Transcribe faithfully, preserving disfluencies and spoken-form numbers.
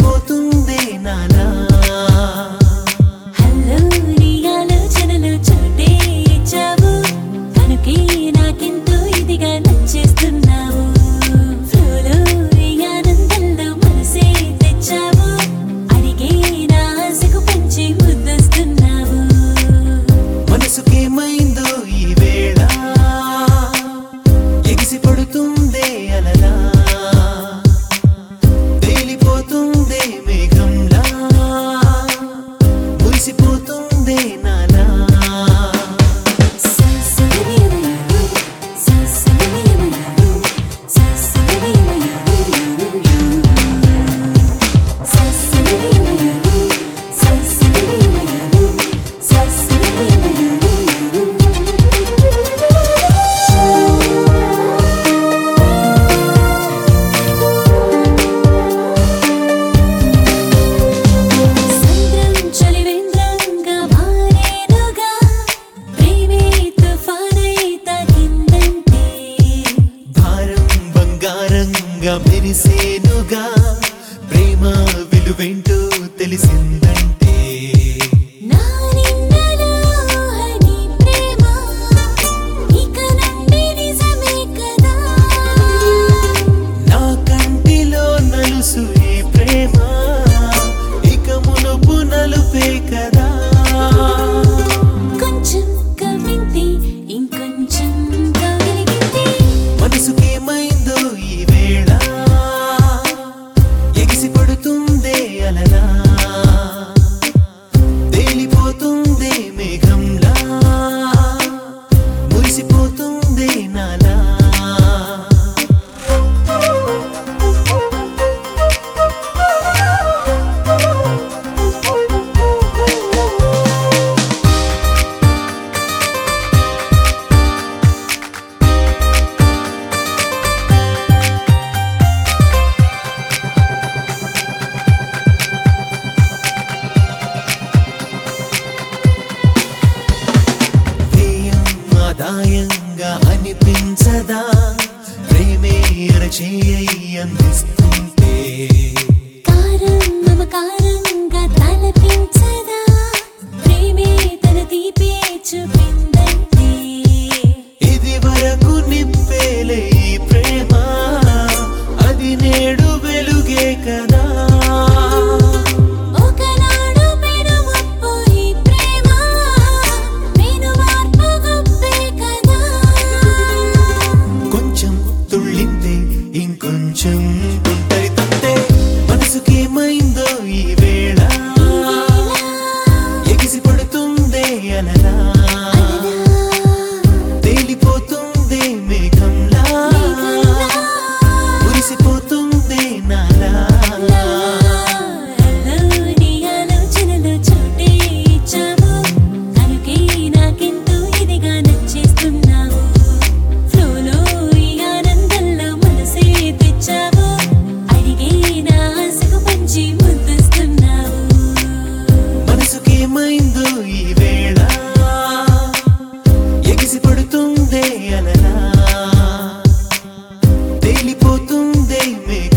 మురిసిపోతుందే నాలా హలో నీ ఆలోచనలో చోటే ఇచ్చావు కనుకే నాకెంతో ఇదిగా నచ్చేస్తున్నావు ఫ్లోలో ఈ ఆనందంలో మనసే తెచ్చావు అడిగే నా ఆశకు పంచి ముద్దొస్తున్నావు మనసుకేమైందో ఈ వేళ ఎగిసి పడుతుందే అలలా తేలిపోతుందే మేఘంలా మురిసిపోతుందే నాలా మెరిసేనుగా ప్రేమ విలువేంటో తెలిసిందంటే నా నిన్నలో హని ప్రేమ ఇక నుండి నిజమే కదా నా కంటిలో నలుసు ఈ ప్రేమ ఇక మునుపు నలుపే కదా కొంచెం కవింది ఇంకొంచెం కవిలిగింది మనసుకేమైందో ఈ వేళ ఎగిసి పడుతుందే అలలా తేలిపోతుందే మేఘంలా మురిసిపోతుందే నాలా ఆదాయంగా అనిపించదా ప్రేమే అరచేయి అందిస్తుంటే కారం మమకారంగా తలపించదా ప్రేమే తన తీపే చూపిందంటే ఇది వరకు నిప్పేలే ఈ ప్రేమ అది నేడు వెలుగే కదా ఒకనాడు పెనుముప్పు ఈ ప్రేమ మెను మార్పు గొప్పే కదా కొంచెం తుళ్ళిందే ఇంకొంచెం తుంటరితంతే మనసుకేమైందో ఈ వేళ ఎగిసి పడుతుందే అలలా తేలిపోతుందే మేఘంలా మురిసిపోతుందే నాలా హలో నీ ఆలోచనలో చోటే ఇచ్చావు కనుకే నాకెంతో ఇదిగా నచ్చేస్తున్నావు ఫ్లోలో ఈ ఆనందంలో మనసే తెచ్చావు అడిగే నా ఆశకు పంచి ముద్దొస్తున్నావు మనసుకేమైందో ఈ వేళ ఎగిసి పడుతుందే అలలా తేలిపోతుందే మేఘంలా